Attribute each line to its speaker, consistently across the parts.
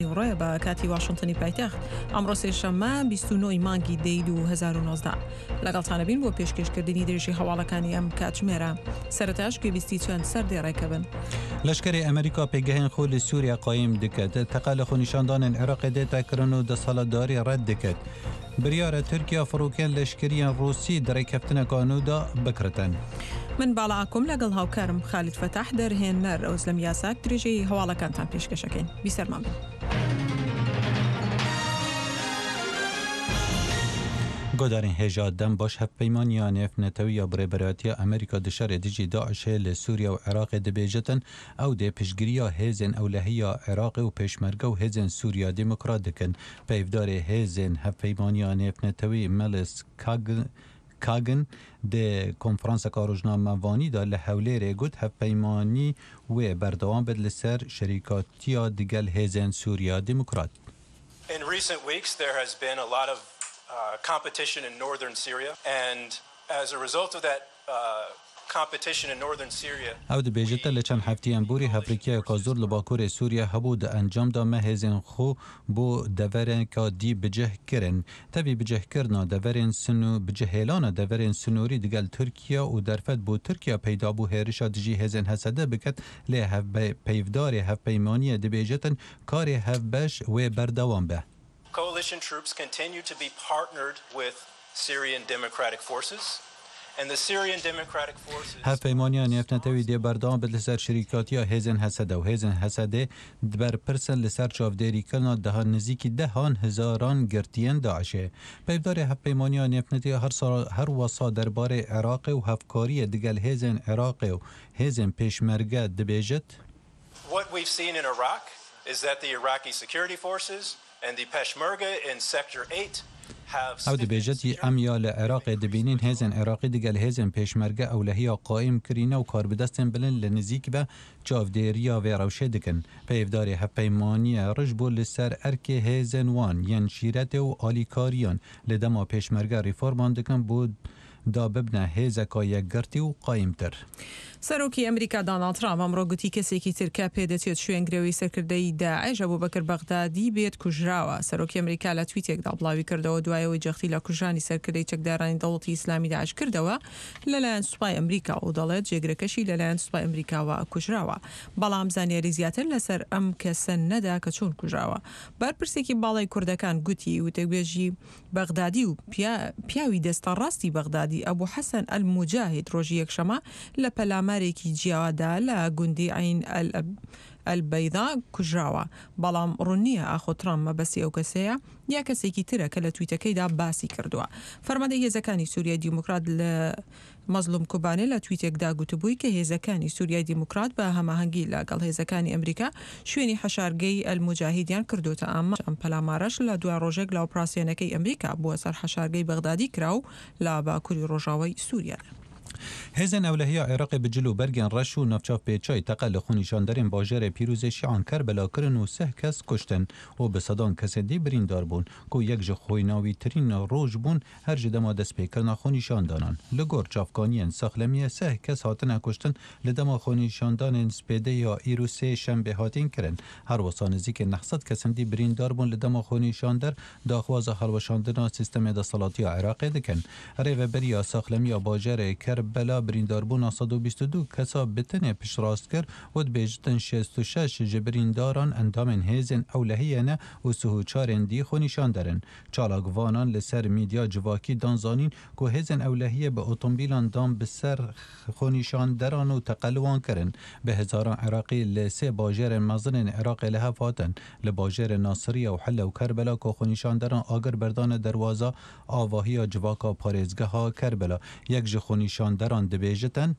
Speaker 1: ڕۆیە بە کاتی واشنتنی پایتەخت ئەمڕۆ سێشەممە 29 مانگی دەی 2019 لەگەڵتانەبین بۆ پێشکەشکردنی درێژی هەواڵەکانی ئەم کاتژمێرە سەرەتاش گوێبیستی چەند سەردێڕێکەبن.
Speaker 2: لەشکری ئەمریکا پێگەهێن خۆ لە سووریا قایم دکات تەقا لە خۆنیشاندانên Iraqê dê tekirin û desaletdarî red diket. Biryara Tirkiya firokên leşkeriyên Rûsî derêkeftineka nû da bikiritin.
Speaker 1: من باڵاکۆم لەگەڵ هاوکارم خالید فەتاح دەرهێنەر ئەوز لەم یاساک درێژەی هەواڵەکانتان پێشکەشەکەین بیسەرمان بن.
Speaker 2: گۆدارین هێژا دەم باش هەفپەیمانیان نێفنەتەویە برێبەرەتیە ئەمریکا دشارێ دژی داعشێ لە سووریا و عێراقێ دەبێژەتن ئەو دێ پشتگیریە هێزن ئەولەهیە عێراقی و پێشمەرگە و هێزن سووریا دیموکرات دکن پەیفدارێ هێزن هەفپەیمانیان نێفنەتەوی مەلس کاگن دێ کۆنفرانسەکە ڕۆژنامەوانیدا لە هەولێرێ گوت هەفپەیمانی وێ بەردەوام بێت لەسەر شەریکاتیە دیگەل هێزن سووریا دیموکرات.
Speaker 3: In recent weeks there has been a lot of competition in northern Syria and as a result of that competition in northern Syria
Speaker 2: ئەو دەبێژێتە لە چەند هەفتەیان بوری هەفریکایەکە زۆر لە باکوورێ سووریا هەبوو دە ئەنجامدا مەهێزن خۆ بۆ دەڤەرێکا دی بجهکردن تەوی بجهکردنا دەڤەرێن سنو بجهێلانە دەڤەرێن سنووری دگەل تورکیا و دەرفەت بۆ تورکیا پەیدا بوو هێرشا دژی هێزن هەسەدە بکەت لێ پەیفدارێ هەفپەیمانیە دەبێژێتن کارێ هەفبەش وێ بەردەوام بە.
Speaker 3: Coalition troops continue to be partnered with Syrian Democratic Forces and the Syrian Democratic Forces
Speaker 2: هەفپەیمانیان نێفنەتەوی دێ بەردەوام بێت لەسەر شەریکاتیە هێزن هەسەدە و هێزن هەسەدێ بەرپرسن لەسەر چاودێریکردنا دەها نزیکی دەهان هزاران گرتیەن داعشێ. پەیفدارێ هەفپەیمانیان نێفنەتەوی هەر وەسا دەربارەی عێراقی و هەفکاریە دگەل هێزن عێراقی و هێزن پێشمەرگە دەبێژێت.
Speaker 3: What we've seen in Iraq is that the Iraqi security forces and the Peshmerga in Sector 8
Speaker 2: ئەو دەبێژەتی ئەم یا لە عێراقێ دەبینین هێزن عێراقی دگەل هێزن پێشمەرگە ئەولەهیە قایم کرینە و کاربدەستن بلن لە نزیک بە چاودێریە وێڕەوشێ دکن. پەیفدارێ هەفپەیمانیە ڕژ بۆ لەسەر ئەرکێ هێزن وان یەن شیرەتێ و ئالیکاریان لە دەما پێشمەرگە ریفۆرمان دکن بۆ دا ببنە هێزەکە یەکگرتی و قایمتر.
Speaker 1: سەرۆکی ئەمریکا دۆناڵد ترامپ ئەمڕۆ گوتی کەسێکی ترکە پێدەچێت شوێنگرەوەی سەرکردەی داعش ئەبوبەکر بەغدادی بێت کوژراوە. سەرۆکی ئەمریکا لە تویتێکدا بڵاوی کردەوە دوایەوەی جەختی لە کوژانی سەرکردەی چەکدارانی دەوڵەتی ئیسلامی داعش کردەوە لەلایەن سوپای ئەمریکا و دەڵێت جێگرەکەشی لەلایەن سوپای ئەمریکاوە کوژراوە. بەڵام زانیاری زیاتر لەسەر ئەم کەسە نەدا کە چۆن کوژراوە. بەرپرسێکی باڵای کوردەکان گوتی وتەبێژی بەغدادی و پیاوی دەستە ڕاستی بەغدادی ئەبوو حەسەن ئەلموجاهید ڕۆژی یەکشەمە لە پەلامارێکی جیاوادا لە گوندی عین ئەلبەیدا کوژراوە. بەڵام ڕوونیە ئاخۆ ترامپ مەبەستی ئەو کەسەیە یا کەسێکی ترە کە لە تویتەکەیدا باسی کردووە. فەرماندەی هێزەکانی سووریای دیموکرات لە مەزلوم کوبانێ لە تویتێکدا گوتبووی کە هێزەکانی سووریای دیموکرات بە هەماهەنگی لەگەڵ هێزەکانی ئەمریکا شوێنی حەشارگەی ئەلموجاهیدیان کردوتە ئەم پەلامارەش لە دوای ڕۆژێک لە ئۆپراسیۆنەکەی ئەمریکا بووە سەر حەشارگەی بەغدادی کرا و لە باکووری ڕۆژاوای سووریادا.
Speaker 2: هێزن ئەولەهیە عێراقی بجل و بەرگێن ڕەش و ناوچاو پێچای تەقە لە خۆنیشاندەرێن باژێرە پیرۆزێشی ئانکەر بەلاکردن و سێ کەس کوشتن و بە سەدان کەسێ دی بریندار بوون کو یەک ji خۆی ناوی ترین ڕۆژ بوون هەر ji دەما دەستپێکردنا خۆنیشاندانان لە گۆر چاافکانیان سەخلەمیە سێ کەس هاتنە کوشتن لە دەما خۆنیشاندانên سپێدە یا ئیروسێ شەمبێ هاتین کردن هەروەسا نزیکێ 900 کەسن دی بریندار بوون لە دەما خۆنیشاندەر داخوازە هەڵوەشاندنا سیستەمێ دەسەڵاتیە عێراقێ دکن ڕێڤەبەریە سەخلەمیە باژێرە کەربەلا برینداربوونا 122 کەسا بتنێ پشتڕاست کرد و دبێژتن 66 ji birîndaran endamên hêzên ewlehiyê ne û sihûçarên dî xwenîşanderin. Çalakvanan li ser mîdya civakî dan zanîn ku hêzên ewlehiyê bi otomobîlan dan bi ser xwenîşanderan û teqelwan kirin. Bi hezaran Iraqî li sê bajêrên mezinên Iraqê li hev hatin. Li bajêrê Nasiriye û Hille û Kerbela ku xwenîşanderan agir berdane derwaza avahiya civaka parêzgeha Kerbela. Yek ji xwenîşanderan dibêjitin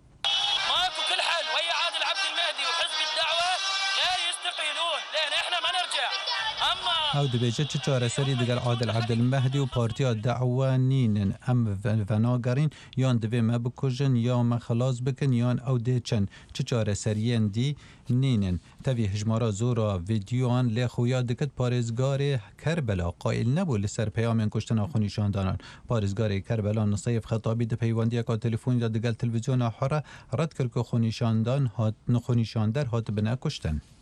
Speaker 2: ئەو دەبێژێت چ چارەسەری دەگەل عادل عەبدولمەهدی و پارتیا دەعوا نینن ئەم ڤەناگەڕین یان divê me bikujin ya me xelas bikin yan ew dê çin çi çareseriyên dî nînin. Tevî hijmara zora vîdyoan lê xuya dikit parêzgarê Kerbela qaîl nebû li ser peyamên kuştina xwenîşandanan. Parêzgarê Kerbela Nisayef Xetabî di peywendiyeka telefûnî de digel televizyona Hera red kir ku xwenîşander hatibine kuştin.